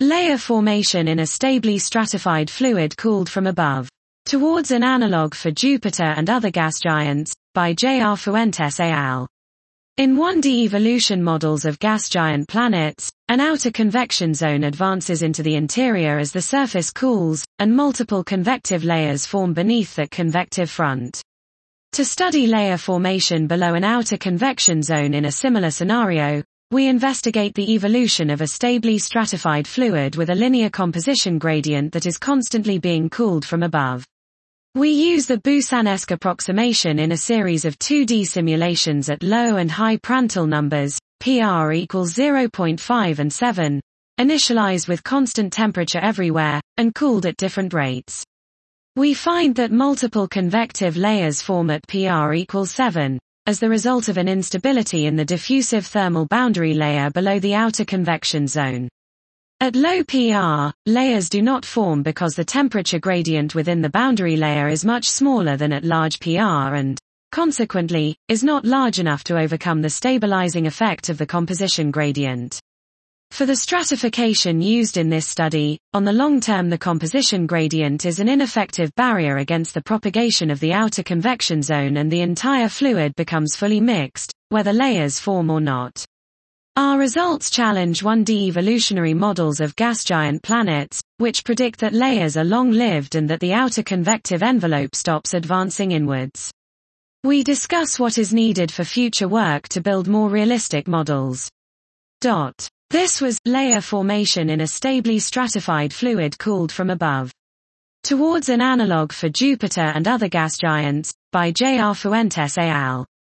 Layer formation in a stably stratified fluid cooled from above. Towards an Analog for Jupiter and Other Gas Giants, by J. R. Fuentes et al. In 1D evolution models of gas giant planets, an outer convection zone advances into the interior as the surface cools, and multiple convective layers form beneath that convective front. To study layer formation below an outer convection zone in a similar scenario, we investigate the evolution of a stably stratified fluid with a linear composition gradient that is constantly being cooled from above. We use the Boussinesq approximation in a series of 2D simulations at low and high Prandtl numbers, PR equals 0.5 and 7, initialized with constant temperature everywhere, and cooled at different rates. We find that multiple convective layers form at PR equals 7, as the result of an instability in the diffusive thermal boundary layer below the outer convection zone. At low PR, layers do not form because the temperature gradient within the boundary layer is much smaller than at large PR and, consequently, is not large enough to overcome the stabilizing effect of the composition gradient. For the stratification used in this study, on the long term the composition gradient is an ineffective barrier against the propagation of the outer convection zone and the entire fluid becomes fully mixed, whether layers form or not. Our results challenge 1D evolutionary models of gas giant planets, which predict that layers are long-lived and that the outer convective envelope stops advancing inwards. We discuss what is needed for future work to build more realistic models. This was layer formation in a stably stratified fluid cooled from above. Towards an Analog for Jupiter and Other Gas Giants, by J. R. Fuentes et al.